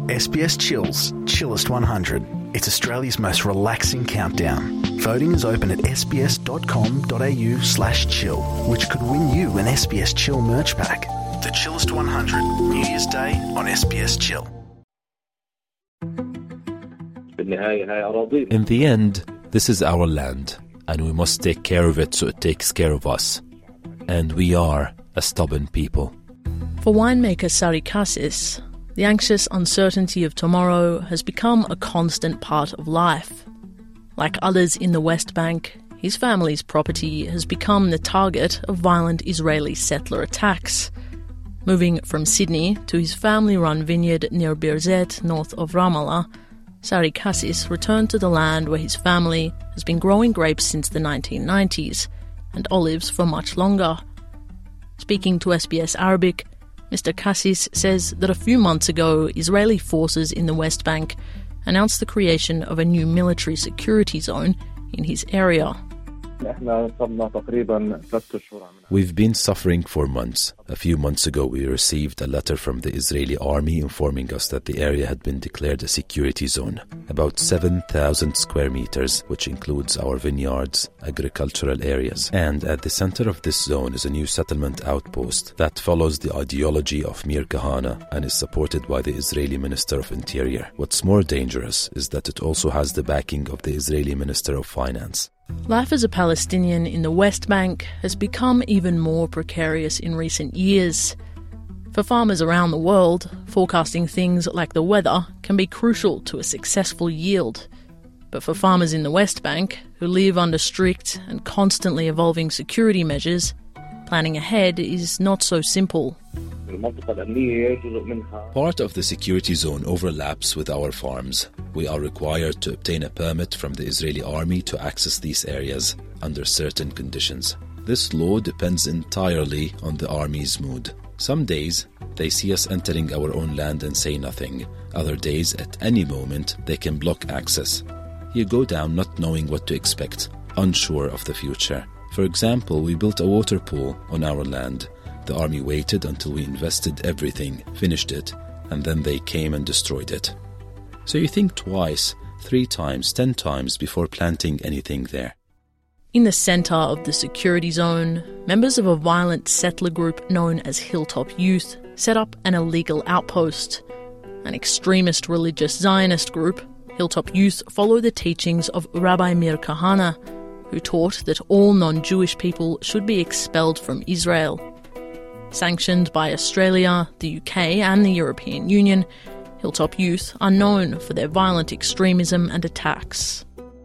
SBS Chills, Chillest 100. It's Australia's most relaxing countdown. Voting is open at sbs.com.au/chill, which could win you an SBS Chill merch pack. The Chillest 100, New Year's Day on SBS Chill. In the end, this is our land, and we must take care of it so it takes care of us. And we are a stubborn people. For winemaker Sari Kassis, the anxious uncertainty of tomorrow has become a constant part of life. Like others in the West Bank, his family's property has become the target of violent Israeli settler attacks. Moving from Sydney to his family-run vineyard near Birzeit, north of Ramallah, Sari Kassis returned to the land where his family has been growing grapes since the 1990s, and olives for much longer. Speaking to SBS Arabic, Mr. Kassis says that a few months ago, Israeli forces in the West Bank announced the creation of a new military security zone in his area. We've been suffering for months. A few months ago, we received a letter from the Israeli army informing us that the area had been declared a security zone. About 7,000 square meters, which includes our vineyards, agricultural areas. And at the center of this zone is a new settlement outpost that follows the ideology of Mir Kahane and is supported by the Israeli Minister of Interior. What's more dangerous is that it also has the backing of the Israeli Minister of Finance. Life as a Palestinian in the West Bank has become even more precarious in recent years. For farmers around the world, forecasting things like the weather can be crucial to a successful yield. But for farmers in the West Bank, who live under strict and constantly evolving security measures, planning ahead is not so simple. Part of the security zone overlaps with our farms. We are required to obtain a permit from the Israeli army to access these areas under certain conditions. This law depends entirely on the army's mood. Some days, they see us entering our own land and say nothing. Other days, at any moment, they can block access. You go down not knowing what to expect, unsure of the future. For example, we built a water pool on our land. The army waited until we invested everything, finished it, and then they came and destroyed it. So you think twice, 3 times, 10 times before planting anything there. In the centre of the security zone, members of a violent settler group known as Hilltop Youth set up an illegal outpost. An extremist religious Zionist group, Hilltop Youth follow the teachings of Rabbi Mir Kahane, who taught that all non-Jewish people should be expelled from Israel. Sanctioned by Australia, the UK and the European Union, Hilltop Youth are known for their violent extremism and attacks.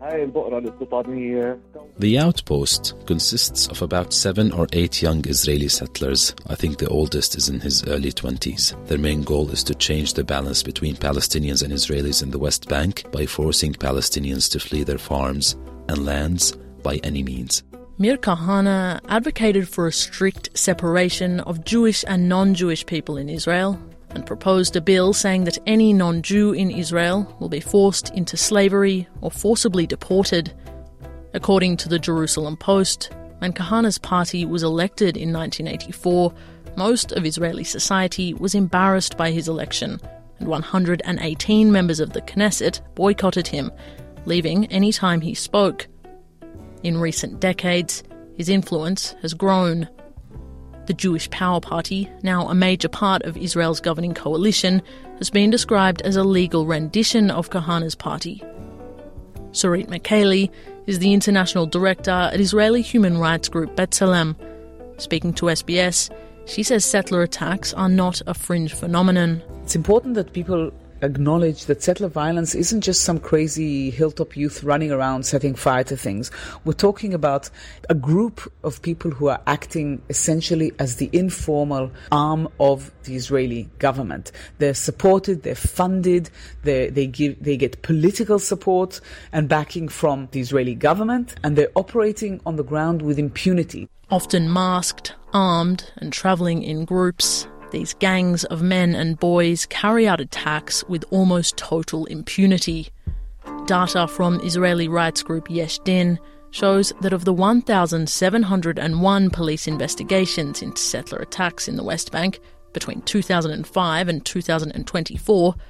The outpost consists of about 7 or 8 young Israeli settlers. I think the oldest is in his early 20s. Their main goal is to change the balance between Palestinians and Israelis in the West Bank by forcing Palestinians to flee their farms and lands by any means. Mir Kahane advocated for a strict separation of Jewish and non-Jewish people in Israel and proposed a bill saying that any non-Jew in Israel will be forced into slavery or forcibly deported. According to the Jerusalem Post, when Kahane's party was elected in 1984, most of Israeli society was embarrassed by his election, and 118 members of the Knesset boycotted him, leaving any time he spoke. In recent decades, his influence has grown. The Jewish Power Party, now a major part of Israel's governing coalition, has been described as a legal rendition of Kahane's party. Sarit Mikhaeli is the international director at Israeli human rights group B'Tselem. Speaking to SBS, she says settler attacks are not a fringe phenomenon. It's important that people acknowledge that settler violence isn't just some crazy Hilltop Youth running around setting fire to things. We're talking about a group of people who are acting essentially as the informal arm of the Israeli government. They're supported, they're funded, they get political support and backing from the Israeli government, and they're operating on the ground with impunity. Often masked, armed, and travelling in groups, these gangs of men and boys carry out attacks with almost total impunity. Data from Israeli rights group Yesh Din shows that of the 1,701 police investigations into settler attacks in the West Bank between 2005 and 2024,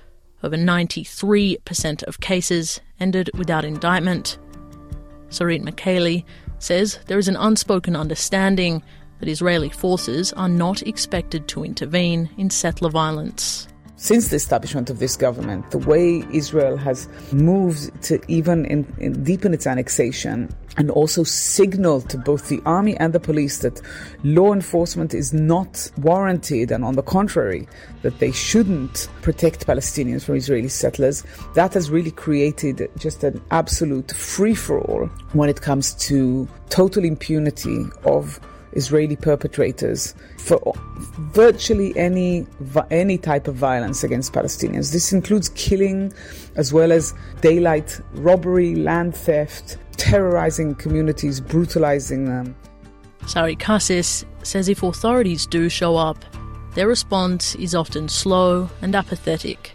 Over 93% of cases ended without indictment. Sarit Mikhaeli says there is an unspoken understanding that Israeli forces are not expected to intervene in settler violence. Since the establishment of this government, the way Israel has moved to even deepen its annexation and also signal to both the army and the police that law enforcement is not warranted, and on the contrary, that they shouldn't protect Palestinians from Israeli settlers, that has really created just an absolute free-for-all when it comes to total impunity of Israeli perpetrators for virtually any type of violence against Palestinians. This includes killing as well as daylight robbery, land theft, terrorizing communities, brutalizing them. Sari Kassis says if authorities do show up, their response is often slow and apathetic.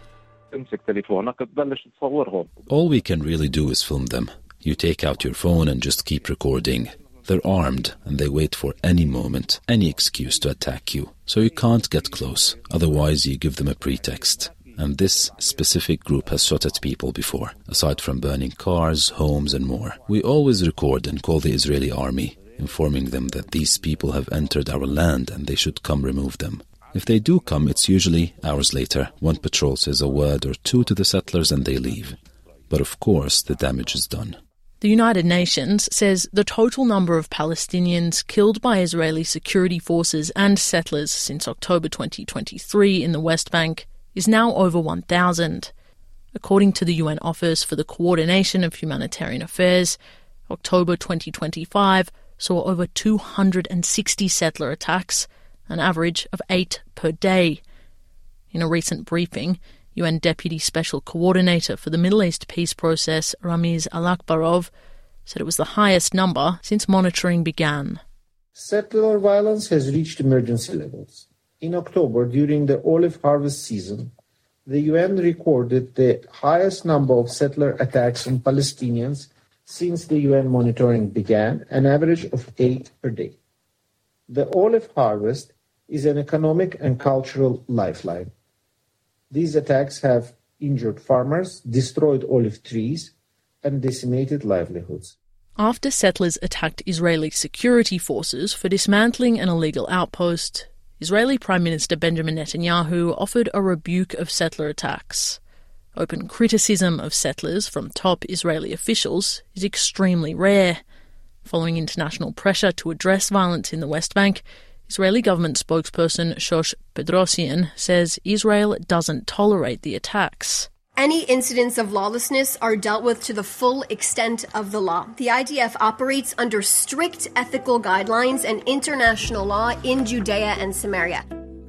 All we can really do is film them. You take out your phone and just keep recording. They're armed and they wait for any moment, any excuse to attack you. So you can't get close, otherwise you give them a pretext. And this specific group has shot at people before, aside from burning cars, homes and more. We always record and call the Israeli army, informing them that these people have entered our land and they should come remove them. If they do come, it's usually hours later. One patrol says a word or two to the settlers and they leave. But of course, the damage is done. The United Nations says the total number of Palestinians killed by Israeli security forces and settlers since October 2023 in the West Bank is now over 1,000. According to the UN Office for the Coordination of Humanitarian Affairs, October 2025 saw over 260 settler attacks, an average of 8 per day. In a recent briefing, UN Deputy Special Coordinator for the Middle East Peace Process, Ramiz Alakbarov, said it was the highest number since monitoring began. Settler violence has reached emergency levels. In October, during the olive harvest season, the UN recorded the highest number of settler attacks on Palestinians since the UN monitoring began, an average of 8 per day. The olive harvest is an economic and cultural lifeline. These attacks have injured farmers, destroyed olive trees, and decimated livelihoods. After settlers attacked Israeli security forces for dismantling an illegal outpost, Israeli Prime Minister Benjamin Netanyahu offered a rebuke of settler attacks. Open criticism of settlers from top Israeli officials is extremely rare. Following international pressure to address violence in the West Bank, Israeli government spokesperson Shosh Bedrosian says Israel doesn't tolerate the attacks. Any incidents of lawlessness are dealt with to the full extent of the law. The IDF operates under strict ethical guidelines and international law in Judea and Samaria.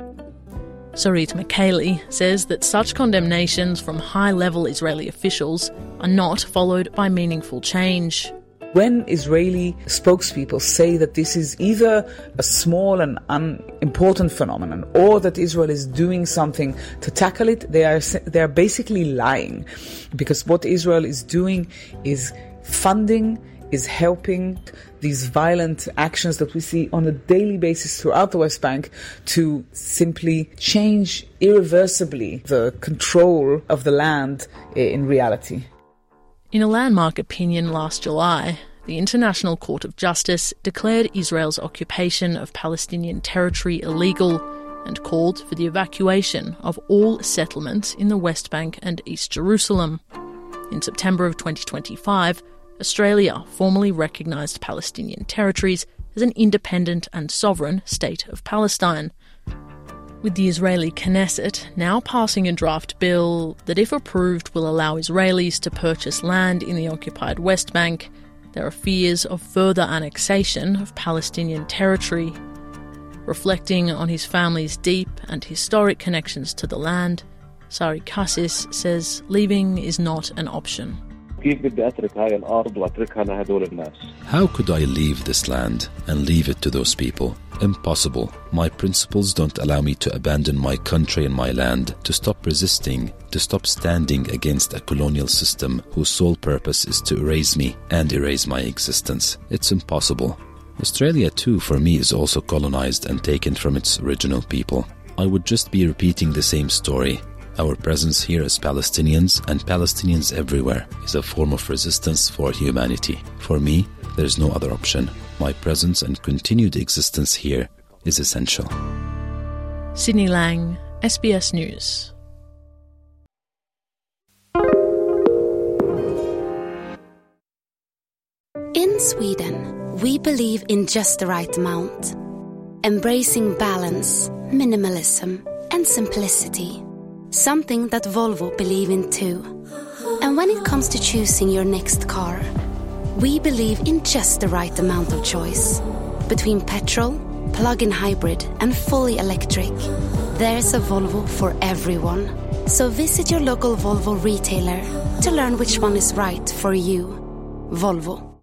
Sarit Mikhaeli says that such condemnations from high-level Israeli officials are not followed by meaningful change. When Israeli spokespeople say that this is either a small and unimportant phenomenon or that Israel is doing something to tackle it, they are basically lying. Because what Israel is doing is funding, is helping these violent actions that we see on a daily basis throughout the West Bank to simply change irreversibly the control of the land in reality. In a landmark opinion last July, the International Court of Justice declared Israel's occupation of Palestinian territory illegal and called for the evacuation of all settlements in the West Bank and East Jerusalem. In September of 2025, Australia formally recognised Palestinian territories as an independent and sovereign state of Palestine, with the Israeli Knesset now passing a draft bill that, if approved, will allow Israelis to purchase land in the occupied West Bank. There are fears of further annexation of Palestinian territory. Reflecting on his family's deep and historic connections to the land, Sari Kassis says leaving is not an option. How could I leave this land and leave it to those people? Impossible. My principles don't allow me to abandon my country and my land, to stop resisting, to stop standing against a colonial system whose sole purpose is to erase me and erase my existence. It's impossible. Australia too, for me, is also colonized and taken from its original people. I would just be repeating the same story. Our presence here as Palestinians and Palestinians everywhere is a form of resistance for humanity. For me, there is no other option. My presence and continued existence here is essential. Sydney Lang, SBS News. In Sweden, we believe in just the right amount, embracing balance, minimalism, and simplicity. Something that Volvo believe in too. And when it comes to choosing your next car, we believe in just the right amount of choice. Between petrol, plug-in hybrid, and fully electric, there's a Volvo for everyone. So visit your local Volvo retailer to learn which one is right for you. Volvo.